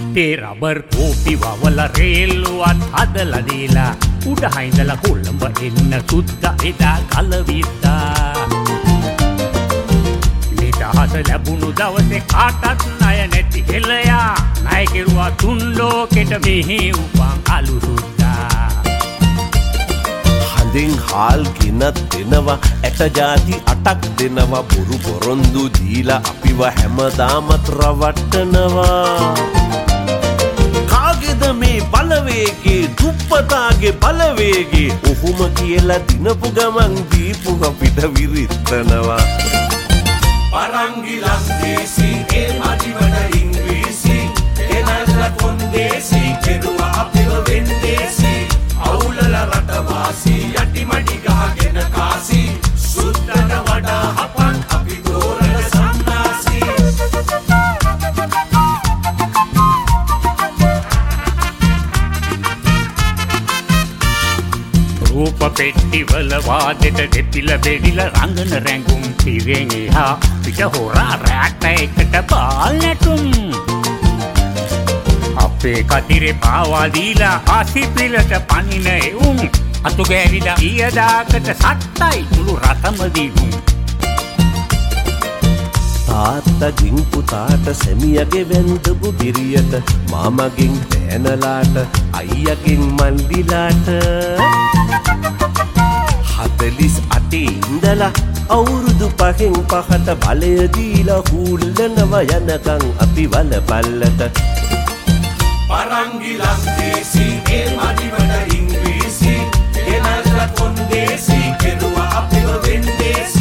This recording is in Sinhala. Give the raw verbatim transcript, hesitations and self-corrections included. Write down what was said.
හිටේ රබර් කෝපි වවල රේල්ලුවත් හදලා දීලා උඩ හයිඳලා කොළඹ එන්න සුද්දා එදා කලවිද්දා නිදහස ලැබුණු දවසේ කාටත් ණය නැති හෙළයා ණය කෙරුවා තුන් ලෝකෙට මෙහි උපන් අලු සුද්දා හඳින් හාල් ගිනත් දෙනවා ඇට ಜಾති අටක් දෙනවා බොරු පොරොන්දු දීලා අපිව හැමදාමත් රවට්ටනවා කාගේද මේ බලවේගේ දුප්පතාගේ බලවේගේ ඔහුම කියලා දිනපු ගමන් දීපු අපිට විරිත්තනවා Parangi Landesi, El Madivada Ingresi, Enalla Kondesi, Kedua Apila Vendesi, Aulala Ratavasi, Yatimadi Gahagena Kasi, Suddana Vada Hapan, Apidora Sandasi. රූප පෙට්ටිවල වාදෙට දෙපිල බෙදිල රංගන රැඟුම් පිරෙන් එහා පිට හොරා රැට එකට බාල් නැටුම් අපේ කතිරේ පාවා දීලා ආසිපිලට පනින එවුම් අතු ගෑවිලා ඊයදාකට සට්ටයි තුළු රතම දීගුම් තාත්තගෙන් පුතාට සැමියගේ වැන්දපු බිරියට මාමගෙන් පෑනලාට අයියගෙන් මල්ලිලාට හතලිස් අටේ ඉඳලා අවුරුදු පහෙන් පහට බලය දීලා හුල්ලනවා යනකම් අපි වල පල්ලට Parangi Landesi, El Madivada Ingresi, Enalla Kondesi, Kedua Apila Vendesi